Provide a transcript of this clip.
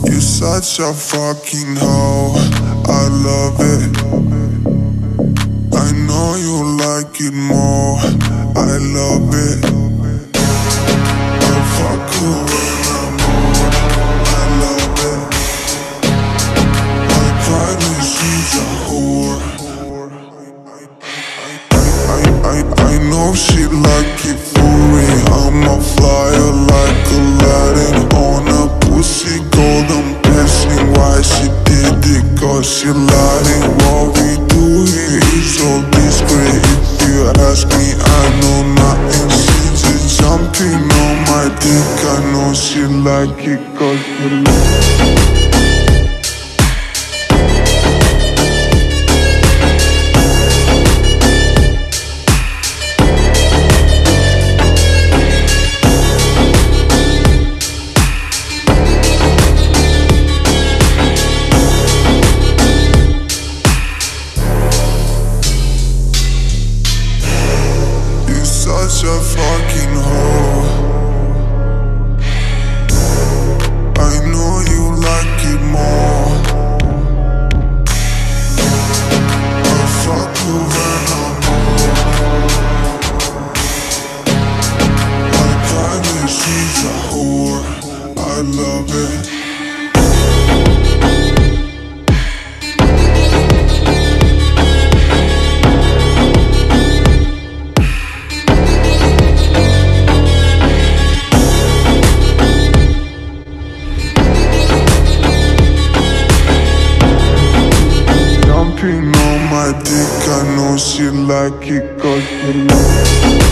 You such a fucking hoe, I love it. I know you like it more, I love it. I fuck you when I'm bored, I love it. My private, she's a whore. I know she like it for me. I'm a flyer like Aladdin on a pussy golden blessing. Why she did it? Cause she lying. What we do here is so discreet. If you ask me, I know nothing. She just jumping on my dick. I know she like it cause she like it. Such a fucking hoe. I know you like it more. I fuck you when I'm bored. My private, she's a whore. I love it. On my dick, I know she like it cause she like it.